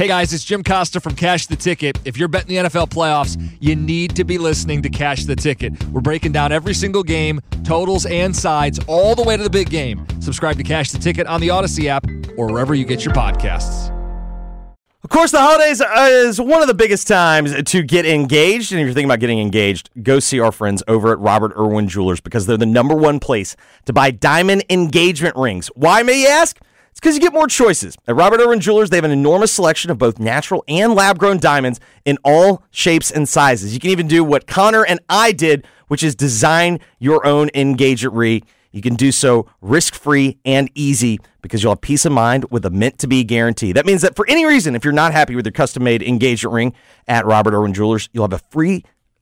Hey guys, it's Jim Costa from Cash the Ticket. If you're betting the NFL playoffs, you need to be listening to Cash the Ticket. We're breaking down every single game, totals and sides, all the way to the big game. Subscribe to Cash the Ticket on the Odyssey app or wherever you get your podcasts. Of course, the holidays is one of the biggest times to get engaged. And if you're thinking about getting engaged, go see our friends over at Robert Irwin Jewelers because they're the number one place to buy diamond engagement rings. Why, may you ask? It's because you get more choices. At Robert Irwin Jewelers, they have an enormous selection of both natural and lab-grown diamonds in all shapes and sizes. You can even do what Connor and I did, which is design your own engagement ring. You can do so risk-free and easy because you'll have peace of mind with a meant-to-be guarantee. That means that for any reason, if you're not happy with your custom-made engagement ring at Robert Irwin Jewelers, you'll have a full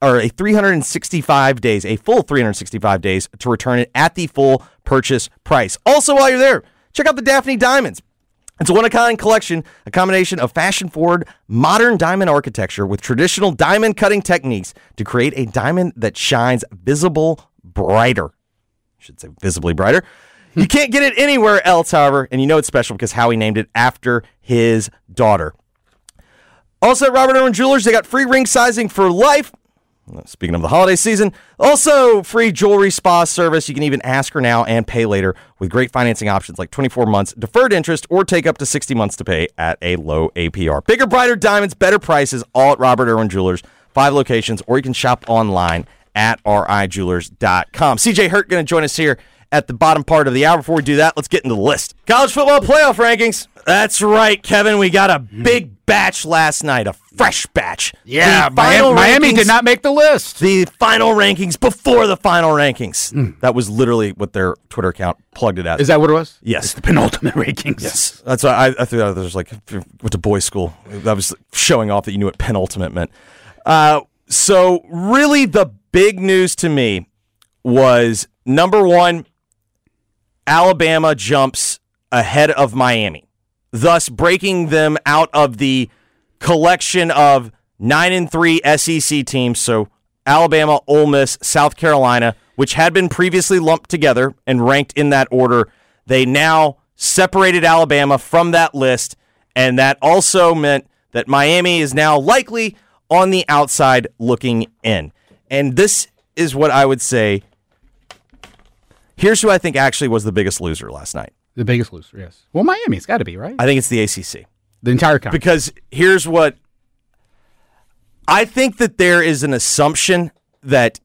365 days to return it at the full purchase price. Also, while you're there, check out the Daphne Diamonds. It's a one-of-a-kind collection, a combination of fashion-forward, modern diamond architecture with traditional diamond cutting techniques to create a diamond that shines visibly brighter. You can't get it anywhere else, however, and you know it's special because Howie named it after his daughter. Also at Robert Irwin Jewelers, they got free ring sizing for life. Speaking of the holiday season, also free jewelry spa service. You can even ask her now and pay later with great financing options like 24 months deferred interest or take up to 60 months to pay at a low APR. Bigger, brighter diamonds, better prices, all at Robert Irwin Jewelers. 5 locations, or you can shop online at rijewelers.com. CJ Hurt going to join us here at the bottom part of the hour. Before we do that, let's get into the list. College football playoff rankings. That's right, Kevin. We got a big batch last night, a fresh batch. Yeah, Miami did not make the list. The final rankings before the final rankings. That was literally what their Twitter account plugged it as. Is that what it was? Yes. It's the penultimate rankings. Yes. That's why I threw that out there. Like, went to boys' school. That was showing off that you knew what penultimate meant. So really the big news to me was, number one, Alabama jumps ahead of Miami, thus breaking them out of the collection of 9-3 SEC teams. So Alabama, Ole Miss, South Carolina, which had been previously lumped together and ranked in that order. They now separated Alabama from that list, and that also meant that Miami is now likely on the outside looking in. And this is what I would say. Here's who I think actually was the biggest loser last night. The biggest loser, yes. Well, Miami's got to be, right? I think it's the ACC. The entire conference. Because here's what I think, that there is an assumption that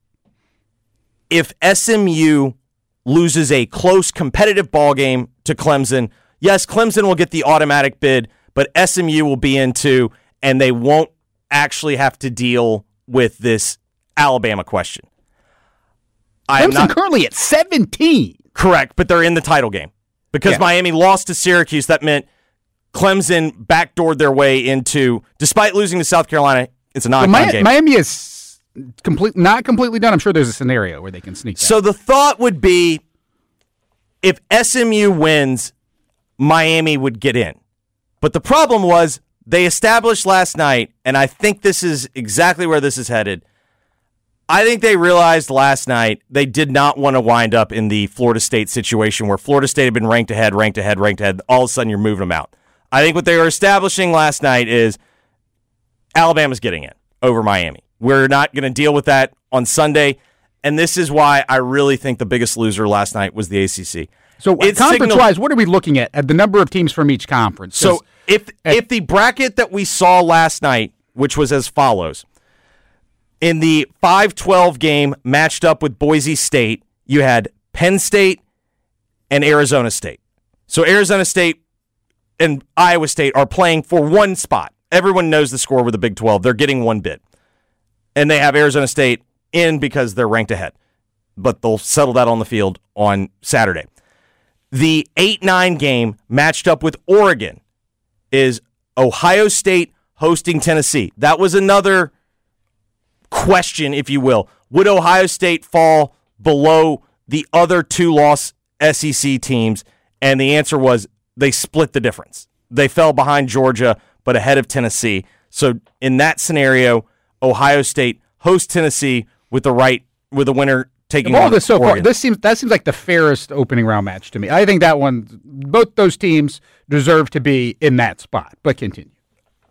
if SMU loses a close competitive ball game to Clemson, yes, Clemson will get the automatic bid, but SMU will be in too, and they won't actually have to deal with this Alabama question. Clemson currently at 17. Correct, but they're in the title game. Because Miami lost to Syracuse, that meant Clemson backdoored their way into, despite losing to South Carolina, it's a non-con game. Miami is not completely done. I'm sure there's a scenario where they can sneak that. So the thought would be, if SMU wins, Miami would get in. But the problem was, they established last night, and I think this is exactly where this is headed. I think they realized last night they did not want to wind up in the Florida State situation where Florida State had been ranked ahead. All of a sudden, you're moving them out. I think what they were establishing last night is Alabama's getting in over Miami. We're not going to deal with that on Sunday, and this is why I really think the biggest loser last night was the ACC. So conference-wise, what are we looking at the number of teams from each conference? So if the bracket that we saw last night, which was as follows, in the 5-12 game matched up with Boise State, you had Penn State and Arizona State. So Arizona State and Iowa State are playing for one spot. Everyone knows the score with the Big 12. They're getting one bid. And they have Arizona State in because they're ranked ahead. But they'll settle that on the field on Saturday. The 8-9 game matched up with Oregon is Ohio State hosting Tennessee. That was another question, if you will. Would Ohio State fall below the other 2-loss SEC teams? And the answer was they split the difference. They fell behind Georgia, but ahead of Tennessee. So in that scenario, Ohio State hosts Tennessee with the winner taking on this so Oregon. far. That seems like the fairest opening round match to me. I think that one, both those teams deserve to be in that spot. But continue.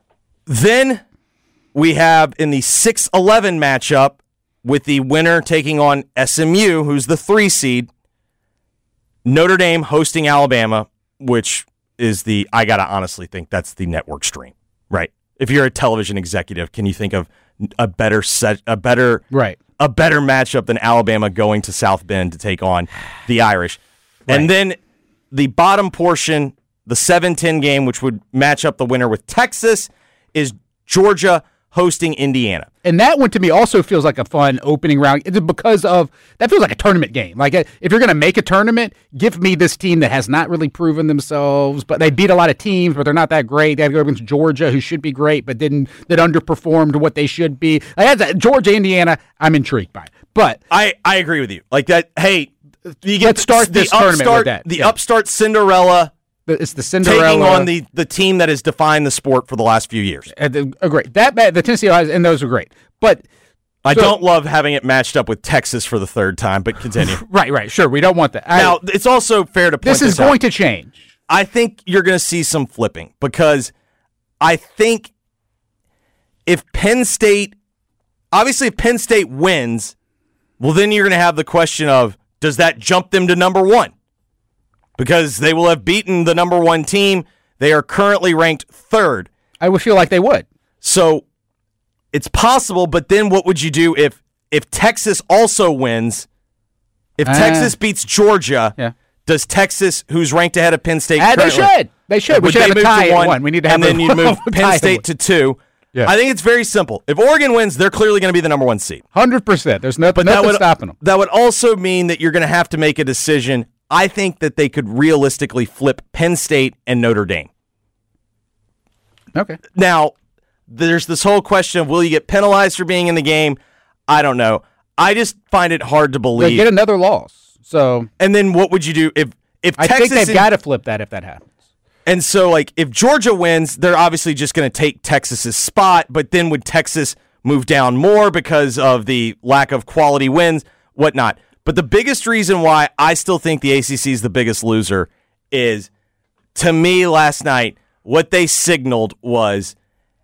Then we have in the 6-11 matchup with the winner taking on SMU, who's the 3 seed, Notre Dame hosting Alabama, which is I got to honestly think that's the network stream, right? If you're a television executive, can you think of a better matchup than Alabama going to South Bend to take on the Irish? Right. And then the bottom portion, the 7-10 game, which would match up the winner with Texas, is Georgia hosting Indiana. And that one to me also feels like a fun opening round because of that feels like a tournament game. Like if you're going to make a tournament, give me this team that has not really proven themselves, but they beat a lot of teams, but they're not that great. They had to go against Georgia, who should be great, but that underperformed what they should be. Georgia, Indiana, I'm intrigued by it. But I agree with you. Like that. Hey, you get let's start this tournament with that. The upstart Cinderella. It's the Cinderella taking on the team that has defined the sport for the last few years. Great. The Tennessee Ohio, and those are great. But I don't love having it matched up with Texas for the third time. But continue. Right. Sure, we don't want that. Now it's also fair to point this is going to change. I think you're going to see some flipping because I think if Penn State wins, well, then you're going to have the question of does that jump them to number 1? Because they will have beaten the number 1 team. They are currently ranked 3rd. I would feel like they would. So it's possible, but then what would you do if Texas also wins? If Texas beats Georgia, does Texas, who's ranked ahead of Penn State currently, They should. We should have a tie at 1. We need to have and then you move Penn State to 2. Yeah. I think it's very simple. If Oregon wins, they're clearly going to be the number 1 seed. 100%. There's nothing stopping them. That would also mean that you're going to have to make a decision. I think that they could realistically flip Penn State and Notre Dame. Okay. Now, there's this whole question of will you get penalized for being in the game? I don't know. I just find it hard to believe. They get another loss. So, and then what would you do if I Texas? think they've got to flip that if that happens. And so, like, if Georgia wins, they're obviously just going to take Texas's spot. But then would Texas move down more because of the lack of quality wins, whatnot? But the biggest reason why I still think the ACC is the biggest loser is, to me, last night, what they signaled was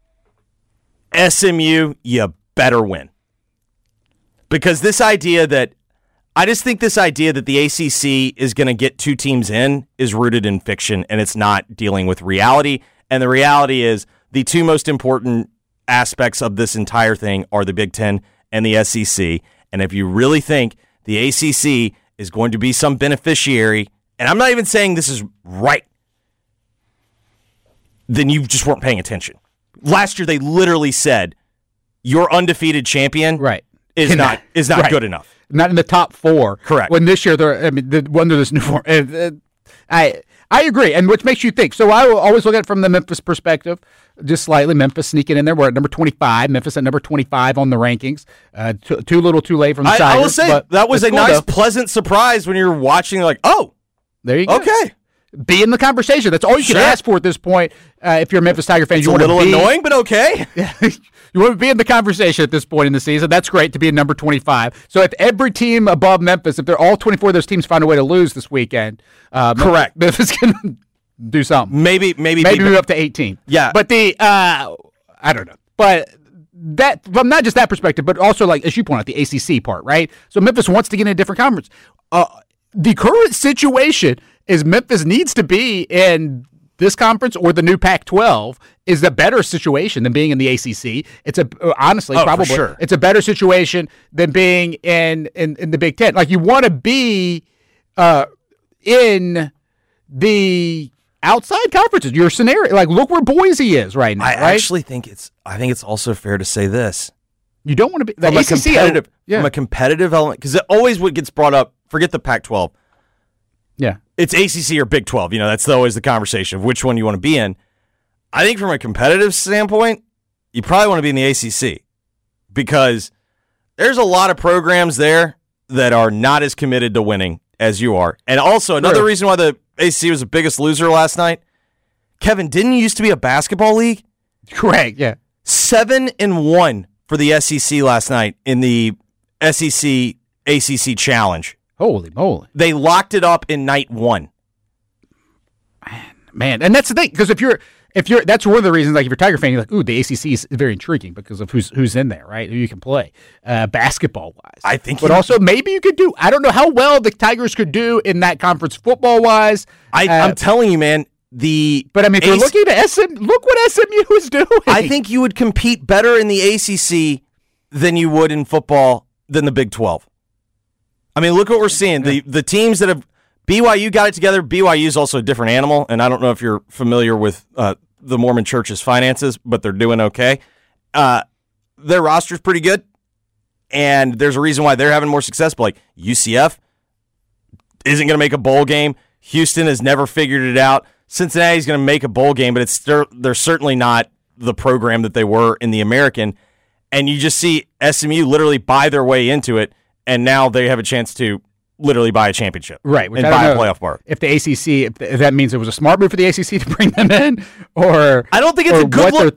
SMU, you better win. Because I just think this idea that the ACC is going to get 2 teams in is rooted in fiction, and it's not dealing with reality. And the reality is the 2 most important aspects of this entire thing are the Big Ten and the SEC. And if you really think the ACC is going to be some beneficiary, and I'm not even saying this is right, then you just weren't paying attention. Last year, they literally said, your undefeated champion is not good enough. Not in the top 4. Correct. When this year, under this new form. I agree, and which makes you think. So I will always look at it from the Memphis perspective, just slightly. Memphis sneaking in there. We're at number 25. Memphis at number 25 on the rankings. Too little, too late from the Tigers. I will say, that was a nice, pleasant surprise when you're watching, like, oh, there you go. Okay. Be in the conversation. That's all you can ask for at this point. If you're a Memphis Tiger fan, it's a little annoying, but okay. You want to be in the conversation at this point in the season. That's great to be in number 25. So if every team above Memphis, if they're all 24 of those teams find a way to lose this weekend, correct, Memphis can do something. Maybe move up to 18. Yeah, but I don't know. But that from not just that perspective, but also like as you point out, the ACC part, right? So Memphis wants to get in a different conference. The current situation is Memphis needs to be in this conference or the new Pac-12 is a better situation than being in the ACC. It's probably for sure. It's a better situation than being in the Big Ten. Like you want to be in the outside conferences. Your scenario, like look where Boise is right now. I actually think it's also fair to say this. You don't want to be from a competitive element because always what gets brought up. Forget the Pac-12. Yeah. It's ACC or Big 12. That's always the conversation of which one you want to be in. I think from a competitive standpoint, you probably want to be in the ACC because there's a lot of programs there that are not as committed to winning as you are. And also, another reason why the ACC was the biggest loser last night, Kevin, didn't you used to be a basketball league? Correct, yeah. 7-1 for the SEC last night in the SEC ACC Challenge. Holy moly. They locked it up in night 1. Man. And that's the thing, because if you're That's one of the reasons. Like, if you're a Tiger fan, you're like, ooh, the ACC is very intriguing because of who's in there, right? Who you can play, basketball wise. I think, but also maybe you could do. I don't know how well the Tigers could do in that conference football wise. I'm telling you, man. But I mean, if you're looking at look what SMU is doing. I think you would compete better in the ACC than you would in football than the Big 12. I mean, look what we're seeing. The teams that have BYU got it together. BYU is also a different animal, and I don't know if you're familiar with the Mormon Church's finances, but they're doing okay. Their roster's pretty good, and there's a reason why they're having more success. But like UCF isn't going to make a bowl game. Houston has never figured it out. Cincinnati's going to make a bowl game, but they're certainly not the program that they were in the American. And you just see SMU literally buy their way into it, and now they have a chance to literally buy a championship, right? And buy a playoff berth. If the ACC, if that means it was a smart move for the ACC to bring them in, or I don't think it's a good look.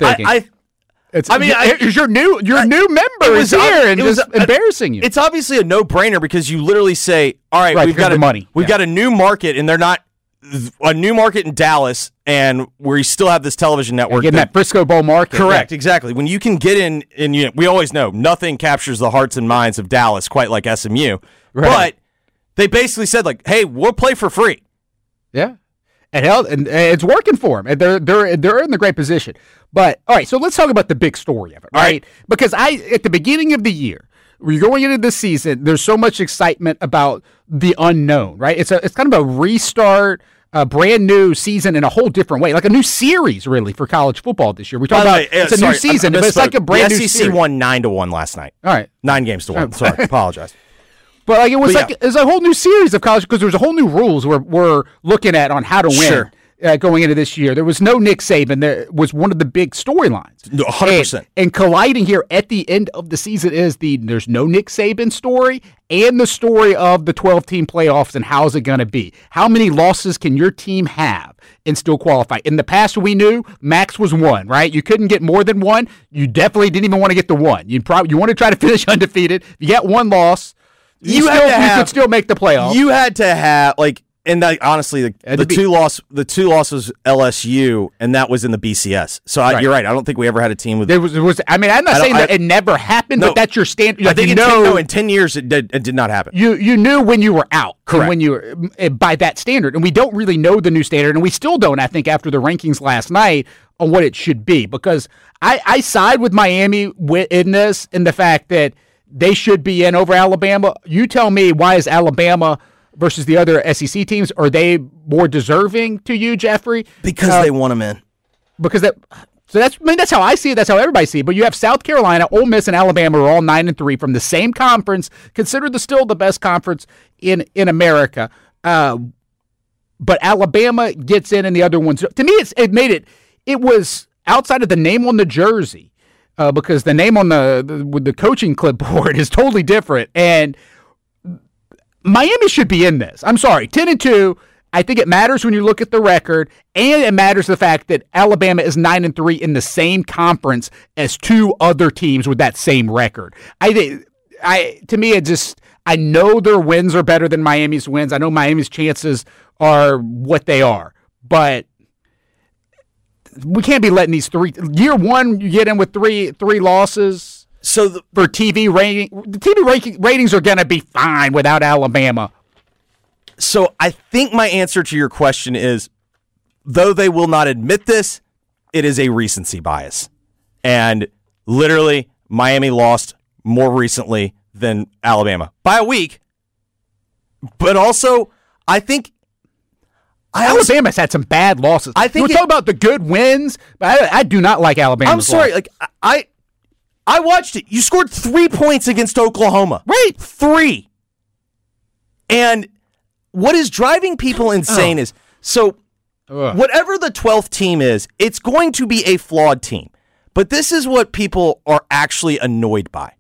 Your new member is here and is embarrassing you. It's obviously a no-brainer because you literally say, "All right, we've got a new market, and they're not a new market in Dallas, and we still have this television network in that Frisco Bowl market." Correct, exactly. When you can get in, and we always know nothing captures the hearts and minds of Dallas quite like SMU, but they basically said, like, "Hey, we'll play for free." Yeah, and it's working for them, and they're in the great position. But all right, so let's talk about the big story of it, right? Because at the beginning of the year, we're going into this season. There's so much excitement about the unknown, right? It's kind of a restart, a brand new season in a whole different way, like a new series, really, for college football this year. We talk about it's a new season, but it's like a brand new series. The SEC won 9-1 last night. All right, 9 games to 1. Sorry, apologize. But like it's a whole new series of college because there's a whole new rules we're looking at on how to win going into this year. There was no Nick Saban. There was one of the big storylines. 100%. And colliding here at the end of the season is there's no Nick Saban story and the story of the 12-team playoffs and how's it going to be. How many losses can your team have and still qualify? In the past, we knew max was 1, right? You couldn't get more than 1. You definitely didn't even want to get the 1. You want to try to finish undefeated. You got 1 loss. You could still make the playoffs. You had to have honestly, the two losses LSU, and that was in the BCS. So you're right. I don't think we ever had a team with. There was. I mean, I'm not saying that it never happened, but that's your standard. I think in 10 years it did not happen. You knew when you were out, correct? When you were by that standard, and we don't really know the new standard, and we still don't. I think after the rankings last night on what it should be, because I side with Miami in this, in the fact that they should be in over Alabama. You tell me, why is Alabama versus the other SEC teams, are they more deserving to you, Jeffrey? Because they want them in. That's how I see it. That's how everybody sees it. But you have South Carolina, Ole Miss, and Alabama are all 9-3 from the same conference, considered still the best conference in America. But Alabama gets in, and the other ones. To me, it was outside of the name on the jersey. Because the name on with the coaching clipboard is totally different, and Miami should be in this. I'm sorry, 10-2. I think it matters when you look at the record, and it matters the fact that Alabama is 9-3 in the same conference as 2 other teams with that same record. To me, I know their wins are better than Miami's wins. I know Miami's chances are what they are, but we can't be letting these year 1 you get in with three losses. So for TV rating, the TV ratings are going to be fine without Alabama. So I think my answer to your question is, though they will not admit this, it is a recency bias, and literally Miami lost more recently than Alabama by a week. But also, I think Alabama's had some bad losses. I think we're talking about the good wins, but I do not like Alabama. I'm sorry, I watched it. You scored 3 points against Oklahoma, right? 3. And what is driving people insane is whatever the 12th team is, it's going to be a flawed team. But this is what people are actually annoyed by.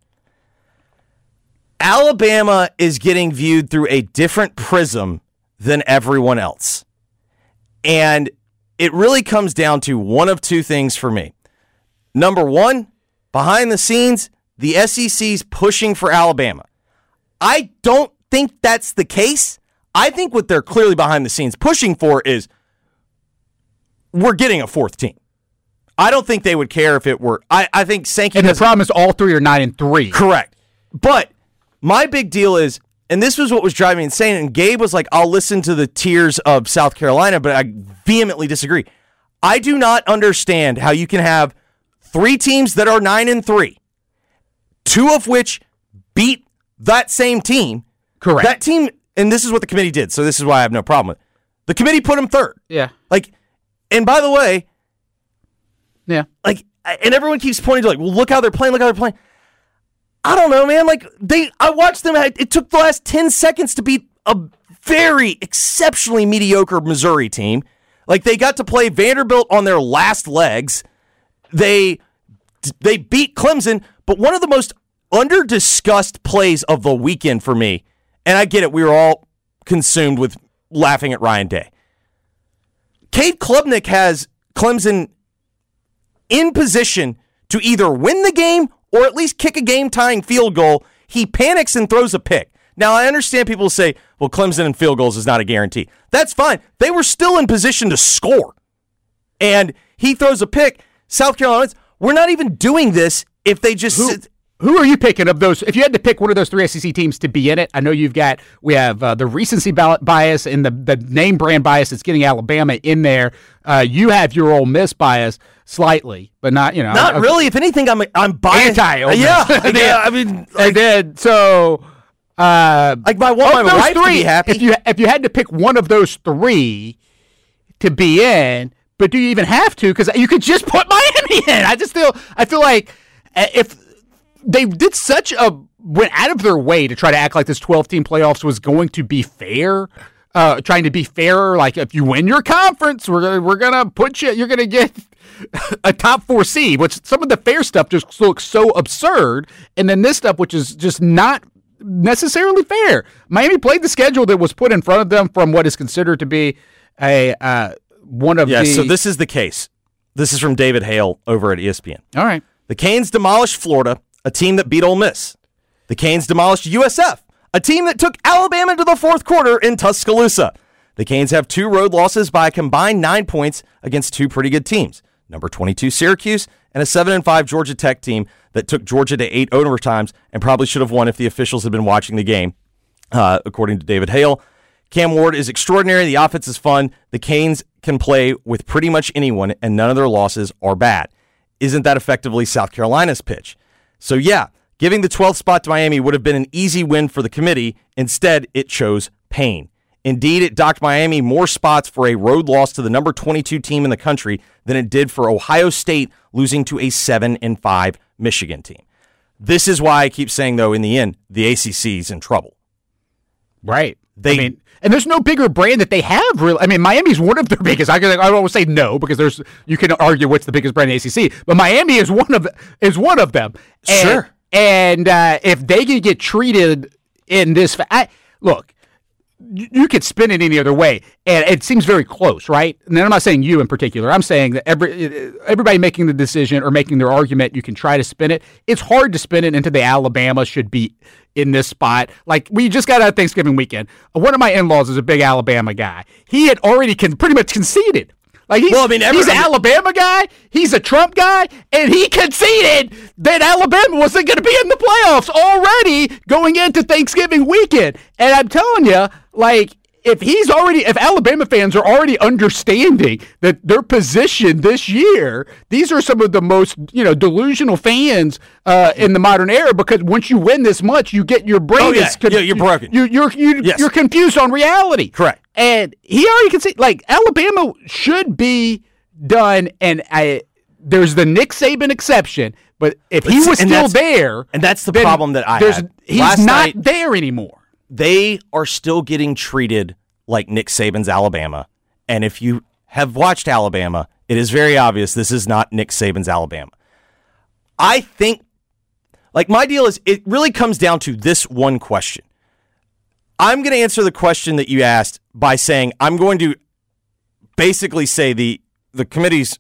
Alabama is getting viewed through a different prism than everyone else. And it really comes down to one of 2 things for me. Number 1, behind the scenes, the SEC's pushing for Alabama. I don't think that's the case. I think what they're clearly behind the scenes pushing for is we're getting a 4th team. I don't think they would care if it were. I think Sankey. And the problem is all three are 9-3. Correct. But my big deal is, and this was what was driving me insane, and Gabe was like, I'll listen to the tiers of South Carolina, but I vehemently disagree. I do not understand how you can have 3 teams that are 9-3, 2 of which beat that same team. Correct. That team, and this is what the committee did, so this is why I have no problem with it. The committee put them third. Yeah. And by the way, yeah. And everyone keeps pointing to well, look how they're playing, I don't know, man. I watched them. It took the last 10 seconds to beat a very exceptionally mediocre Missouri team. They got to play Vanderbilt on their last legs. They beat Clemson, but one of the most under-discussed plays of the weekend for me, and I get it, we were all consumed with laughing at Ryan Day. Cade Klubnik has Clemson in position to either win the game or at least kick a game-tying field goal. He panics and throws a pick. Now, I understand people say, well, Clemson and field goals is not a guarantee. That's fine. They were still in position to score. And he throws a pick. South Carolina, we're not even doing this if they just sit. Who are you picking of those? If you had to pick one of those 3 SEC teams to be in it, I know we have the recency bias and the name brand bias that's getting Alabama in there. You have your Ole Miss bias slightly, but not, Not really. If anything, I'm biased. Anti-Ole Miss. Yeah. I mean. And then, so. I want my wife to be happy. If you had to pick one of those 3 to be in, but do you even have to? Because you could just put Miami in. I feel like if they did went out of their way to try to act like this 12-team playoffs was going to be fair, trying to be fair, if you win your conference, we're gonna put you're gonna get a top 4 seed, which some of the fair stuff just looks so absurd, and then this stuff, which is just not necessarily fair. Miami played the schedule that was put in front of them from what is considered to be one of the... so this is the case. This is from David Hale over at ESPN. All right. The Canes demolished Florida, a team that beat Ole Miss. The Canes demolished USF, a team that took Alabama to the fourth quarter in Tuscaloosa. The Canes have 2 road losses by a combined 9 points against 2 pretty good teams. Number 22 Syracuse and a 7-5 Georgia Tech team that took Georgia to 8 overtimes and probably should have won if the officials had been watching the game, according to David Hale. Cam Ward is extraordinary. The offense is fun. The Canes can play with pretty much anyone, and none of their losses are bad. Isn't that effectively South Carolina's pitch? So, yeah, giving the 12th spot to Miami would have been an easy win for the committee. Instead, it chose pain. Indeed, it docked Miami more spots for a road loss to the number 22 team in the country than it did for Ohio State losing to a 7-5 Michigan team. This is why I keep saying, though, in the end, the ACC is in trouble. Right. And there's no bigger brand that they have, really. Miami's one of their biggest. I don't want to say no because you can argue what's the biggest brand in the ACC, but Miami is one of them. Sure. And if they can get treated in this, look, you could spin it any other way, and it seems very close, right? And then I'm not saying you in particular. I'm saying that everybody making the decision or making their argument, you can try to spin it. It's hard to spin it into the Alabama should be in this spot. We just got out of Thanksgiving weekend. One of my in-laws is a big Alabama guy. He had already pretty much conceded. He's an Alabama guy, he's a Trump guy, and he conceded that Alabama wasn't going to be in the playoffs already going into Thanksgiving weekend. And I'm telling you, if Alabama fans are already understanding that their position this year, these are some of the most, delusional fans in the modern era, because once you win this much, you get your brain you're broken. You're confused on reality. Correct. And he already can see, Alabama should be done, and there's the Nick Saban exception, but if he was still there... And that's the problem that I had. He's not there anymore. They are still getting treated like Nick Saban's Alabama. And if you have watched Alabama, it is very obvious this is not Nick Saban's Alabama. I think, my deal is, it really comes down to this one question. I'm going to answer the question that you asked by saying I'm going to basically say the committee's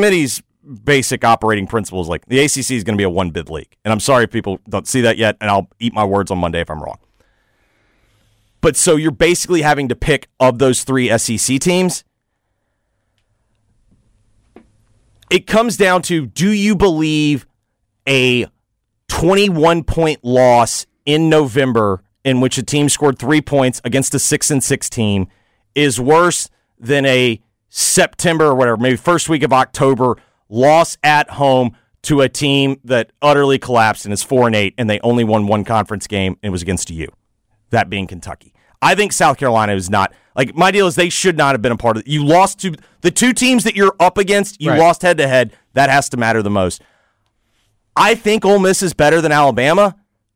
basic operating principle is the ACC is going to be a one-bid league. And I'm sorry if people don't see that yet, and I'll eat my words on Monday if I'm wrong. But so you're basically having to pick of those 3 SEC teams. it comes down to, do you believe a 21-point loss in November in which a team scored 3 points against a 6-6 team is worse than a September or whatever, maybe first week of October loss at home to a team that utterly collapsed and is 4-8 and they only won one conference game and it was against you, that being Kentucky? I think South Carolina is not, like, my deal is they should not have been a part of it. You lost to the two teams that you're up against, you lost head-to-head. That has to matter the most. I think Ole Miss is better than Alabama.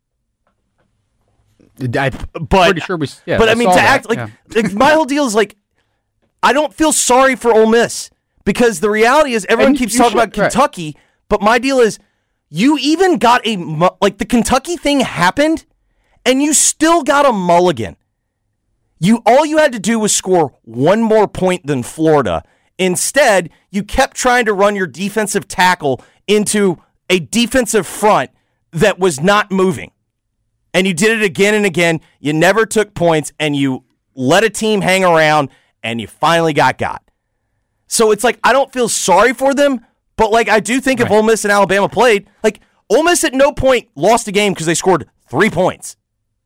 Pretty sure we. Yeah, but I mean, to act like my whole deal is like, I don't feel sorry for Ole Miss because the reality is everyone keeps talking about Kentucky, but my deal is you even got the Kentucky thing happened, and you still got a mulligan. All you had to do was score one more point than Florida. Instead, you kept trying to run your defensive tackle into a defensive front that was not moving. And you did it again and again. You never took points, and you let a team hang around, and you finally got. So it's like, I don't feel sorry for them, but like I do think if Ole Miss and Alabama played, like Ole Miss at no point lost a game because they scored 3 points.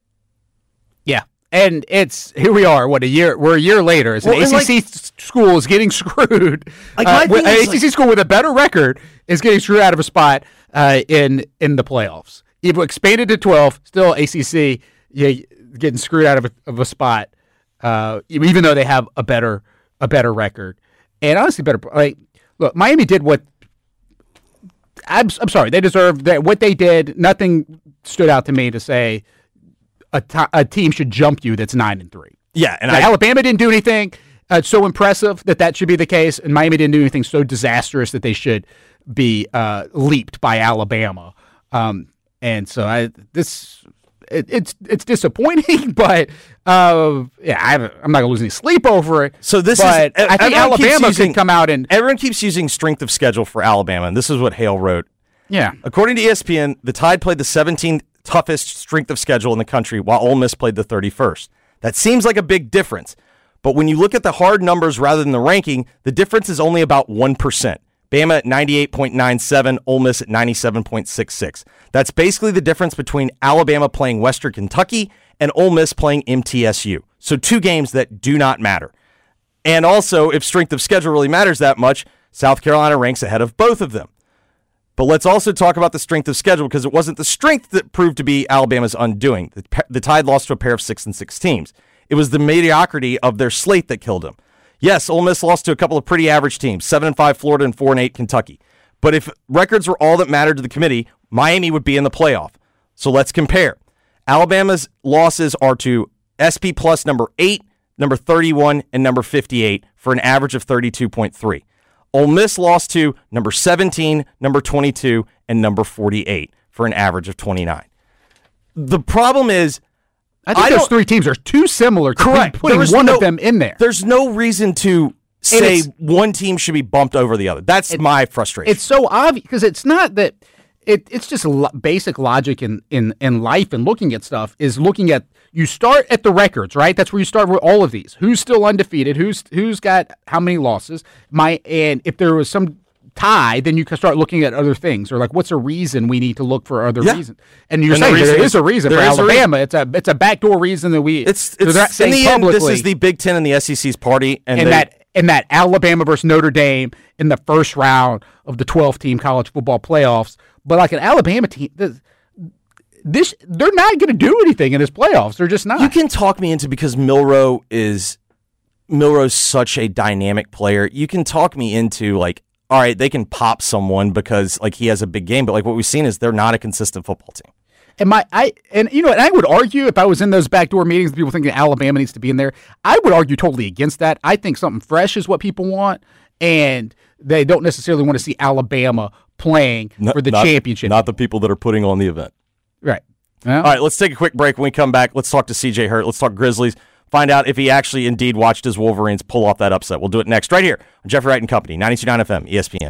Yeah. And here we are, we're a year later. It's an ACC school is getting screwed. An ACC school with a better record is getting screwed out of a spot in the playoffs. You've expanded to 12, still ACC getting screwed out of a spot, even though they have a better record. And honestly, look, Miami did what I'm sorry, they deserved that. What they did, nothing stood out to me to say a team should jump you that's 9-3. Yeah, and Alabama didn't do anything so impressive that should be the case, and Miami didn't do anything so disastrous that they should be leaped by Alabama. And so it's disappointing, but I'm not gonna lose any sleep over it. So I think Alabama could come out and everyone keeps using strength of schedule for Alabama, and this is what Hale wrote. Yeah, according to ESPN, the Tide played the 17th toughest strength of schedule in the country, while Ole Miss played the 31st. That seems like a big difference, but when you look at the hard numbers rather than the ranking, the difference is only about 1%. Bama at 98.97, Ole Miss at 97.66. That's basically the difference between Alabama playing Western Kentucky and Ole Miss playing MTSU. So 2 games that do not matter. And also, if strength of schedule really matters that much, South Carolina ranks ahead of both of them. But let's also talk about the strength of schedule, because it wasn't the strength that proved to be Alabama's undoing. The Tide lost to a pair of 6-6 teams. It was the mediocrity of their slate that killed them. Yes, Ole Miss lost to a couple of pretty average teams, 7-5 Florida and 4-8 Kentucky. But if records were all that mattered to the committee, Miami would be in the playoff. So let's compare. Alabama's losses are to SP Plus number 8, number 31, and number 58 for an average of 32.3. Ole Miss lost to number 17, number 22, and number 48 for an average of 29. The problem is, I think those 3 teams are too similar to putting one of them in there. There's no reason to say one team should be bumped over the other. That's my frustration. It's so obvious because it's not that it's just basic logic in life and looking at stuff is looking at, you start at the records, right? That's where you start with all of these. Who's still undefeated? Who's got how many losses? And if there was some tie, then you can start looking at other things, or like, what's a reason we need to look for other reasons? And you're saying there is a reason for Alabama. It's a backdoor reason that they're not saying in the publicly. End, this is the Big Ten and the SEC's party, and that Alabama versus Notre Dame in the first round of the 12-team college football playoffs. But like an Alabama team, they're not going to do anything in this playoffs. They're just not. You can talk me into, because Milroe's such a dynamic player. You can talk me into, like, all right, they can pop someone because like he has a big game, but like what we've seen is they're not a consistent football team. And I would argue, if I was in those backdoor meetings, people thinking Alabama needs to be in there, I would argue totally against that. I think something fresh is what people want, and they don't necessarily want to see Alabama playing for the championship. Not the people that are putting on the event. Right. All right, let's take a quick break. When we come back, let's talk to CJ Hurt. Let's talk Grizzlies. Find out if he actually indeed watched his Wolverines pull off that upset. We'll do it next, right here on Jeffrey Wright and Company, 92.9 FM, ESPN.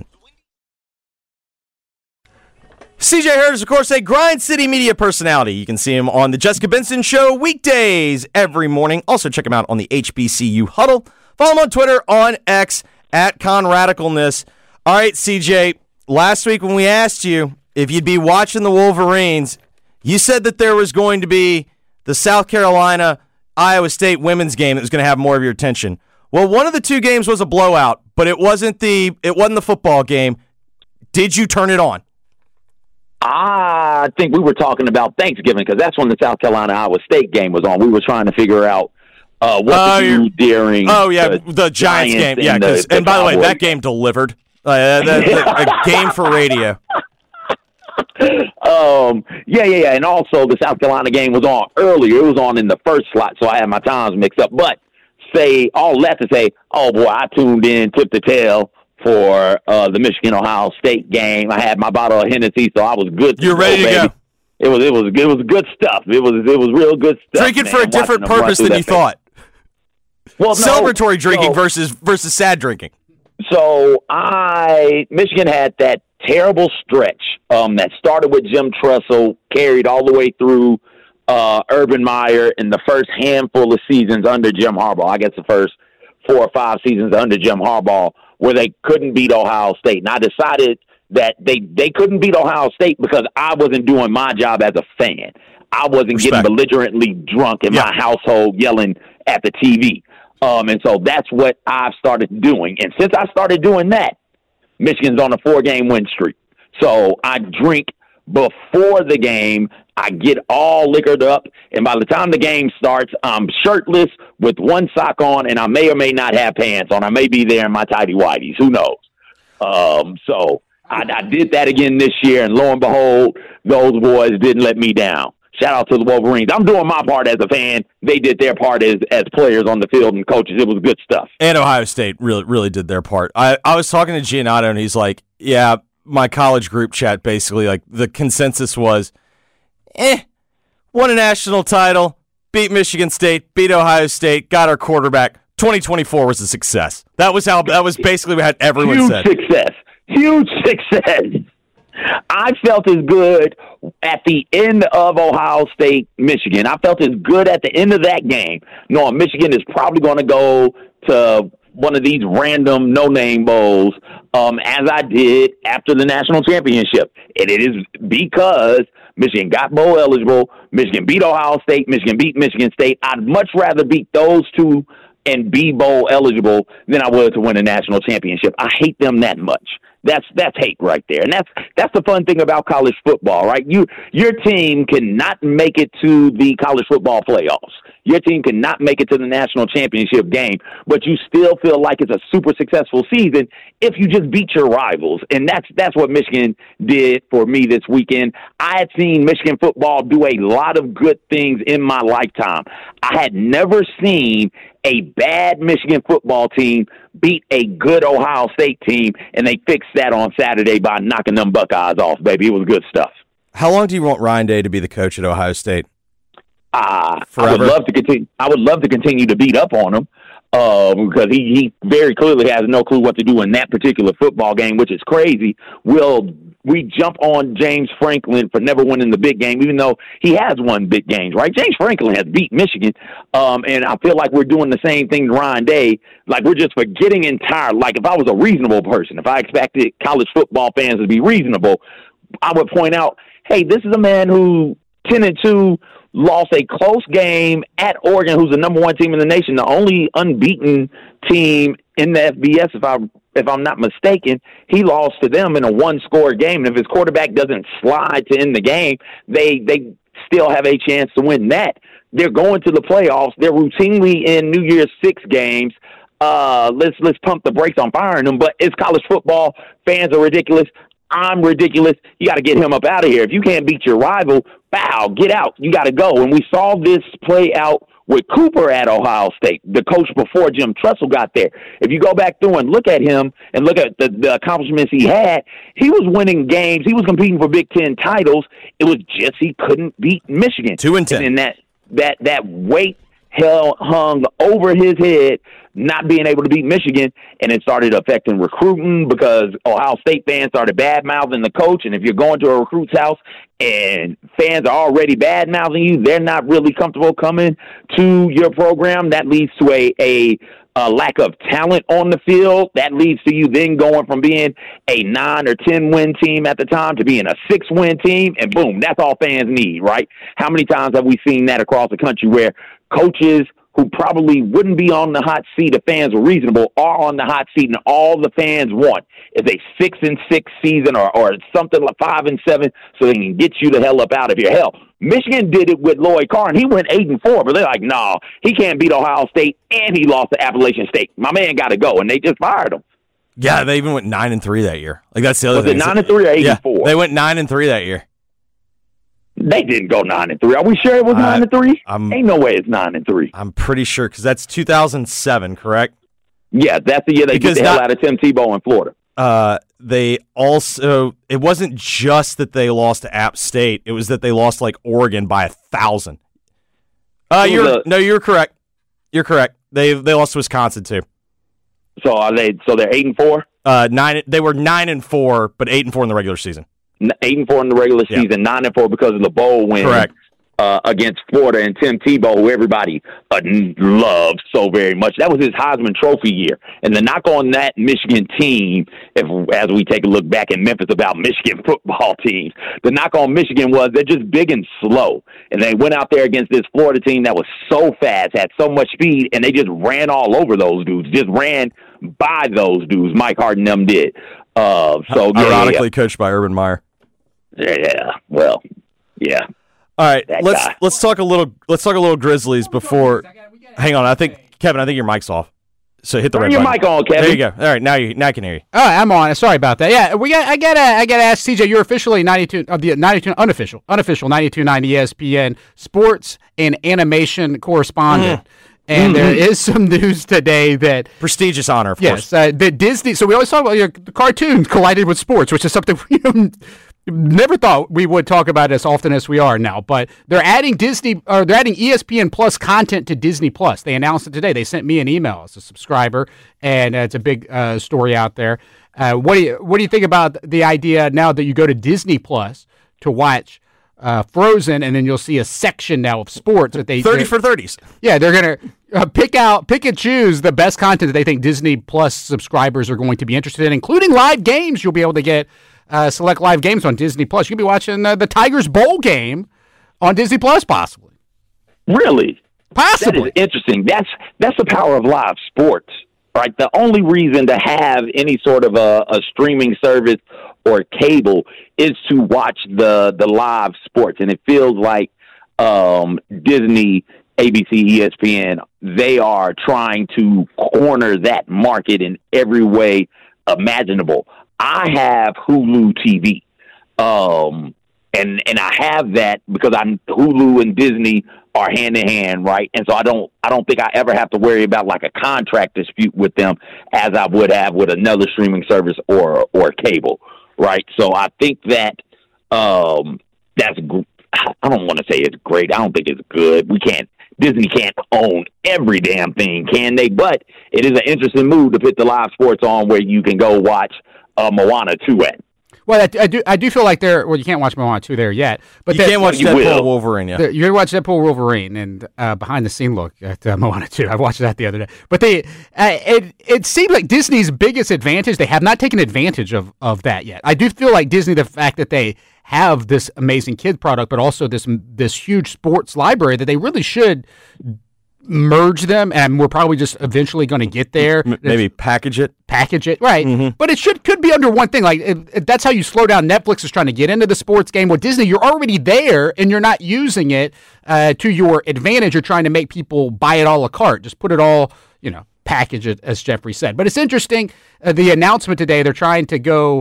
CJ Hurt is, of course, a Grind City media personality. You can see him on the Jessica Benson Show weekdays every morning. Also, check him out on the HBCU Huddle. Follow him on Twitter, on X, at ConRadicalness. All right, CJ, last week when we asked you if you'd be watching the Wolverines, you said that there was going to be the South Carolina-Iowa State women's game that was going to have more of your attention. Well, one of the two games was a blowout, but it wasn't the football game. Did you turn it on? I think we were talking about Thanksgiving because that's when the South Carolina-Iowa State game was on. We were trying to figure out what to do during the Giants game. Yeah, and by the way, that game delivered. A game for radio. Yeah. And also the South Carolina game was on earlier. It was on in the first slot, so I had my times mixed up. But all that to say, oh boy, I tuned in, tipped the tail for the Michigan-Ohio State game. I had my bottle of Hennessy, so I was good. You're ready to go. It was good stuff. It was real good stuff. Drinking for a different purpose than you thought. Well, celebratory drinking versus sad drinking. So Michigan had that terrible stretch that started with Jim Tressel, carried all the way through Urban Meyer in the first handful of seasons under Jim Harbaugh. I guess the first 4 or 5 seasons under Jim Harbaugh, where they couldn't beat Ohio State. And I decided that they couldn't beat Ohio State because I wasn't doing my job as a fan. I wasn't getting belligerently drunk in my household yelling at the TV. And so that's what I've started doing. And since I started doing that, Michigan's on a 4-game win streak. So I drink before the game. I get all liquored up. And by the time the game starts, I'm shirtless with one sock on, and I may or may not have pants on. I may be there in my tighty-whities. Who knows? So I did that again this year, and lo and behold, those boys didn't let me down. Shout out to the Wolverines. I'm doing my part as a fan. They did their part as players on the field and coaches. It was good stuff. And Ohio State really did their part. I was talking to Giannato, and he's like, yeah, my college group chat basically, like, the consensus was, won a national title, beat Michigan State, beat Ohio State, got our quarterback. 2024 was a success. That was basically what everyone said. Huge success. I felt as good at the end of Ohio State, Michigan. I felt as good at the end of that game, knowing Michigan is probably going to go to one of these random no-name bowls, as I did after the national championship. And it is because Michigan got bowl eligible, Michigan beat Ohio State, Michigan beat Michigan State. I'd much rather beat those two and be bowl eligible than I would to win a national championship. I hate them that much. That's hate right there. And that's the fun thing about college football, right? Your team cannot make it to the college football playoffs. Your team cannot make it to the national championship game, but you still feel like it's a super successful season if you just beat your rivals. And that's what Michigan did for me this weekend. I had seen Michigan football do a lot of good things in my lifetime. I had never seen a bad Michigan football team beat a good Ohio State team, and they fixed that on Saturday by knocking them Buckeyes off, baby. It was good stuff. How long do you want Ryan Day to be the coach at Ohio State? I would love to continue. I would love to continue to beat up on him because he very clearly has no clue what to do in that particular football game, which is crazy. We jump on James Franklin for never winning the big game, even though he has won big games, right? James Franklin has beat Michigan, and I feel like we're doing the same thing to Ryan Day. Like, we're just forgetting entirely. Like, if I was a reasonable person, if I expected college football fans to be reasonable, I would point out, hey, this is a man who 10-2 lost a close game at Oregon, who's the number 1 team in the nation, the only unbeaten team in the FBS, if I'm not mistaken. He lost to them in a 1-score game. And if his quarterback doesn't slide to end the game, they still have a chance to win that. They're going to the playoffs. They're routinely in New Year's 6 games. Let's pump the brakes on firing them. But it's college football. Fans are ridiculous. I'm ridiculous. You got to get him up out of here. If you can't beat your rival, bow, get out. You got to go. And we saw this play out with Cooper at Ohio State, the coach before Jim Tressel got there. If you go back through and look at him and look at the accomplishments he had, he was winning games. He was competing for Big Ten titles. It was just he couldn't beat Michigan. 2-10. And that weight hung over his head, not being able to beat Michigan, and it started affecting recruiting because Ohio State fans started bad-mouthing the coach, and if you're going to a recruit's house and fans are already bad-mouthing you, they're not really comfortable coming to your program. That leads to a lack of talent on the field, that leads to you then going from being a 9 or 10 win team at the time to being a 6-win team, and boom, that's all fans need, right? How many times have we seen that across the country where coaches who probably wouldn't be on the hot seat if fans were reasonable are on the hot seat, and all the fans want is a 6-6 season or something like 5-7 so they can get you the hell up out of here. Hell, Michigan did it with Lloyd Carr, and he went 8-4, but they're like, no, he can't beat Ohio State, and he lost to Appalachian State. My man got to go, and they just fired him. Yeah, they even went 9-3 that year. Like, that's the other thing. Was it 9-3 or 8-4? Yeah, they went 9-3 that year. They didn't go 9-3. Are we sure it was 9-3? Ain't no way it's 9-3. I'm pretty sure because that's 2007, correct? Yeah, that's the year they beat the hell out of Tim Tebow in Florida. They also, it wasn't just that they lost to App State; it was that they lost like Oregon by 1,000. You're correct. You're correct. They lost to Wisconsin too. So they're 8-4. 9. They were 9-4, but 8-4 in the regular season. 8-4 in the regular season, 9-4 because of the bowl win. Correct. Against Florida and Tim Tebow, who everybody loved so very much. That was his Heisman Trophy year. And the knock on that Michigan team, as we take a look back in Memphis about Michigan football teams, the knock on Michigan was they're just big and slow. And they went out there against this Florida team that was so fast, had so much speed, and they just ran all over those dudes, just ran by those dudes. Mike Hart and them did. Ironically coached by Urban Meyer. Yeah, well, yeah. All right, let's talk a little Grizzlies before. Hang on, Kevin, I think your mic's off. So hit the red button. Turn your mic on, Kevin. There you go. All right, now I can hear you. Oh, I'm on. Sorry about that. Yeah, I gotta ask CJ. You're officially 92 of the 92 unofficial 92.90 ESPN sports and animation correspondent. And there is some news today that prestigious honor, of course. Yes, that Disney. So we always talk about the cartoons collided with sports, which is something we never thought we would talk about as often as we are now. But they're adding ESPN Plus content to Disney Plus. They announced it today. They sent me an email as a subscriber, and it's a big story out there. What do you think about the idea now that you go to Disney Plus to watch Frozen, and then you'll see a section now of sports that they 30 for 30s. Yeah, they're gonna pick and choose the best content that they think Disney Plus subscribers are going to be interested in, including live games. You'll be able to get select live games on Disney Plus. You'll be watching the Tigers bowl game on Disney Plus, possibly. Really? Possibly. That is interesting. That's the power of live sports, right? The only reason to have any sort of a streaming service or cable is to watch the live sports, and it feels like Disney, ABC, ESPN, they are trying to corner that market in every way imaginable. I have Hulu TV, and I have that because Hulu and Disney are hand in hand, right? And so I don't think I ever have to worry about like a contract dispute with them as I would have with another streaming service or cable, right? So I think that that's. I don't want to say it's great. I don't think it's good. Disney can't own every damn thing, can they? But it is an interesting move to put the live sports on where you can go watch Moana 2 at. Well, I do feel like you can't watch Moana 2 there yet. But you can't watch Deadpool Wolverine yet. You can watch Deadpool Wolverine and behind-the-scene look at Moana 2. I watched that the other day. But it seems like Disney's biggest advantage, they have not taken advantage of that yet. I do feel like Disney, the fact that they have this amazing kid product, but also this huge sports library, that they really should merge them, and we're probably just eventually going to get there. Maybe package it, right? Mm-hmm. But it could be under one thing. Like that's how you slow down. Netflix is trying to get into the sports game. With Disney, you're already there, and you're not using it to your advantage. You're trying to make people buy it a la carte. Just put it all, package it, as Jeffrey said. But it's interesting. The announcement today, they're trying to go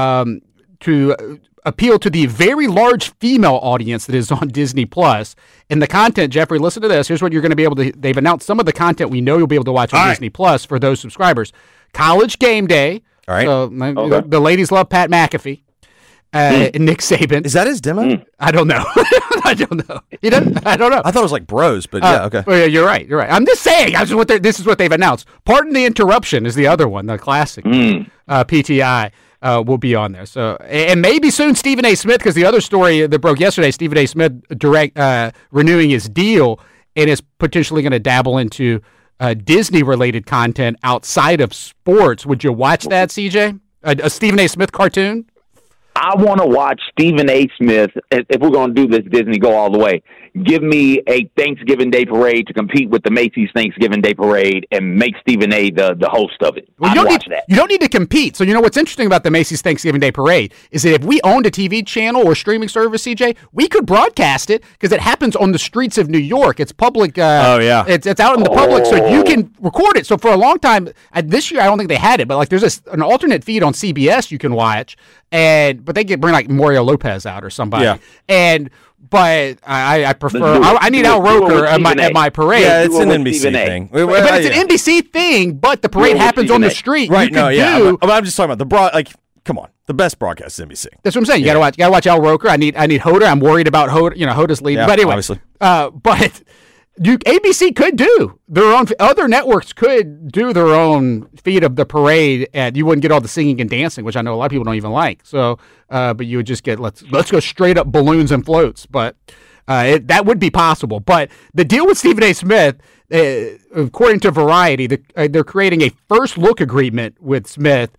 to appeal to the very large female audience that is on Disney Plus. And the content, Jeffrey, listen to this. Here's what you're going to be able to. They've announced some of the content we know you'll be able to watch on Disney Plus for those subscribers. College Game Day. All right. So the ladies love Pat McAfee. And Nick Saban. Is that his demo? I don't know. I don't know. I don't know. I thought it was like Bros, but yeah, okay. Well, you're right. I'm just saying. This is what they've announced. Pardon the Interruption is the other one, the classic PTI. Will be on there. So, and maybe soon Stephen A. Smith, because the other story that broke yesterday, Stephen A. Smith renewing his deal and is potentially going to dabble into Disney-related content outside of sports. Would you watch that, CJ? A Stephen A. Smith cartoon? I want to watch Stephen A. Smith. If we're going to do this Disney Go All the Way, give me a Thanksgiving Day parade to compete with the Macy's Thanksgiving Day parade and make Stephen A. the host of it. Well, you don't need to compete. So you know what's interesting about the Macy's Thanksgiving Day parade is that if we owned a TV channel or streaming service, CJ, we could broadcast it because it happens on the streets of New York. It's public. It's out in the public, so you can record it. So for a long time, this year I don't think they had it, but like there's an alternate feed on CBS you can watch, but they bring like Mario Lopez out or somebody. Yeah. But I prefer. I need Al Roker at my parade. Yeah, it's an NBC thing. But it's an NBC thing. But the parade happens on the street. Right? I'm just talking about come on, the best broadcast is NBC. That's what I'm saying. You gotta watch Al Roker. I need Hoda. I'm worried about Hoda. Hoda's leading. But anyway, obviously. But ABC could do their own. Other networks could do their own feed of the parade, and you wouldn't get all the singing and dancing, which I know a lot of people don't even like. So, but you would just get let's go straight up balloons and floats. But that would be possible. But the deal with Stephen A. Smith, according to Variety, they're creating a first look agreement with Smith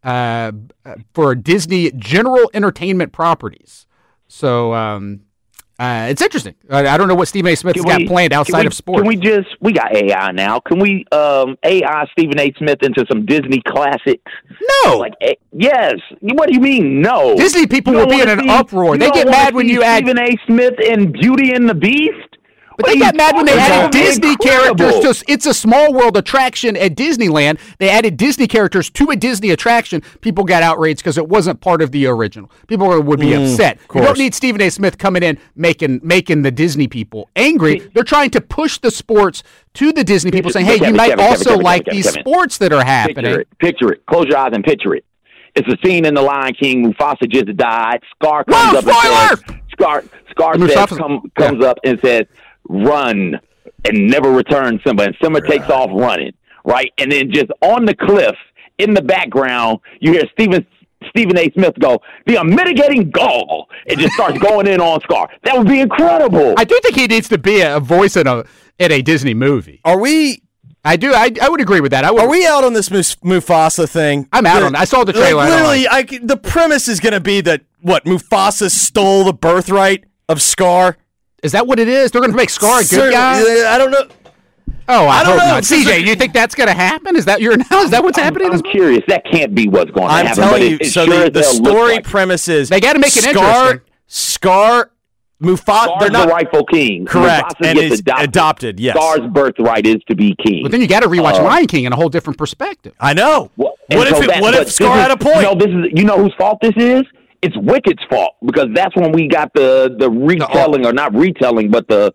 for Disney General Entertainment Properties. So. It's interesting. I don't know what Stephen A. Smith's got planned outside of sports. We got AI now. Can we AI Stephen A. Smith into some Disney classics? No. Yes. What do you mean, no? Disney people will be in an uproar. They get mad when you add Stephen A. Smith in Beauty and the Beast? But they got mad when they added Disney characters to It's a Small World attraction at Disneyland. They added Disney characters to a Disney attraction. People got outraged because it wasn't part of the original. People would be upset. You don't need Stephen A. Smith coming in making the Disney people angry. They're trying to push the sports to the Disney people, saying, hey, you might also like these sports that are happening. Picture it. Close your eyes and picture it. It's a scene in The Lion King. Mufasa just died. Scar comes up and says, Scar comes up and says, run and never return Simba. And Simba takes off running, right? And then just on the cliff in the background, you hear Stephen A. Smith go, the unmitigating gall. It just starts going in on Scar. That would be incredible. I do think he needs to be a voice in a Disney movie. Are we? I do. I would agree with that. Are we out on this Mufasa thing? I'm out on it. I saw the trailer. Literally, the premise is going to be that, Mufasa stole the birthright of Scar? Is that what it is? They're going to make Scar a good guy? I don't know. Oh, I don't know. CJ, you think that's going to happen? Is that what's happening? I'm curious. That can't be what's going to happen. I'm telling you. So the story premise is they got to make it interesting. Scar, Mufasa. They're not the rightful king. Correct, Mufasa and is adopted. Yes. Scar's birthright is to be king. But then you got to rewatch Lion King in a whole different perspective. I know. What if Scar had a point? You know whose fault this is? It's Wicked's fault, because that's when we got the retelling, or not retelling, but the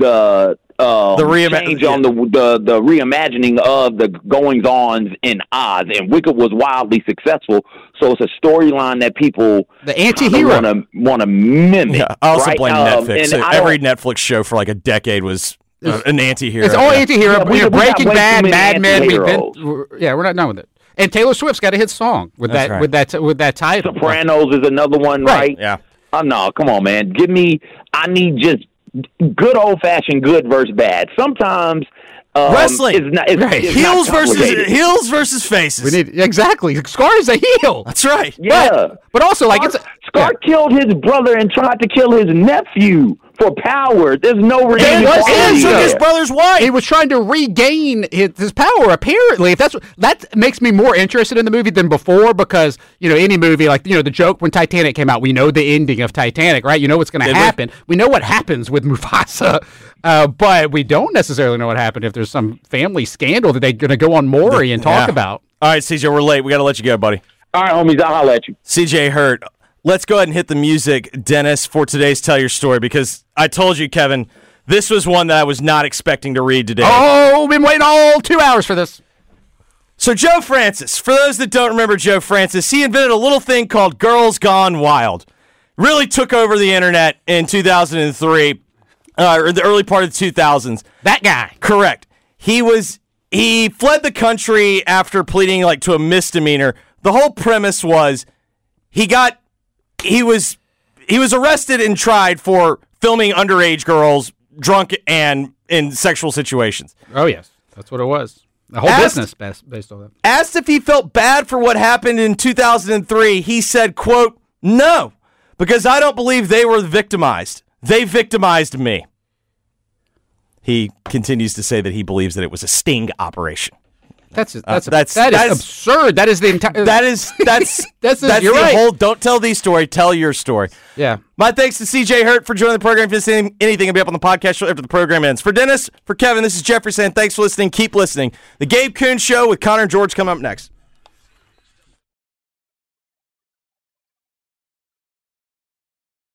change on the reimagining of the goings-ons in Oz, and Wicked was wildly successful. So it's a storyline that people the anti-hero want to mimic. Yeah, I also blame Netflix. So every Netflix show for like a decade was an anti-hero. It's all anti-hero. We're Breaking Bad, Mad Men. We're not done with it. And Taylor Swift's got a hit song with that title. Sopranos is another one, right? Yeah. Oh no, come on, man. I need just good old fashioned good versus bad. Sometimes wrestling is heels versus faces. We need exactly. Scar is a heel. That's right. Yeah, but also Scar killed his brother and tried to kill his nephew for power. There's no redemption. And took his brother's wife. He was trying to regain his power. Apparently, if that makes me more interested in the movie than before, because any movie like the joke when Titanic came out, we know the ending of Titanic, right? You know what's going to happen. We know what happens with Mufasa, but we don't necessarily know what happened if there's some family scandal that they're going to go on Maury and talk about. All right, CJ, we're late. We got to let you go, buddy. All right, homies, I'll holler at you. CJ Hurt. Let's go ahead and hit the music, Dennis, for today's Tell Your Story, because I told you, Kevin, this was one that I was not expecting to read today. Oh, we've been waiting all 2 hours for this. So Joe Francis, for those that don't remember Joe Francis, he invented a little thing called Girls Gone Wild. Really took over the internet in 2003, or the early part of the 2000s. That guy. Correct. He fled the country after pleading to a misdemeanor. The whole premise was he was arrested and tried for filming underage girls drunk and in sexual situations. Oh, yes. That's what it was. The whole business based on that. Asked if he felt bad for what happened in 2003, he said, quote, "No, because I don't believe they were victimized. They victimized me." He continues to say that he believes that it was a sting operation. That is absurd. That is the entire. That's you're the right. whole don't tell these story, tell your story. Yeah. My thanks to CJ Hurt for joining the program. If you missed anything, it'll be up on the podcast show after the program ends. For Dennis, for Kevin, this is Jeffrey saying thanks for listening. Keep listening. The Gabe Kuhn Show with Connor and George coming up next.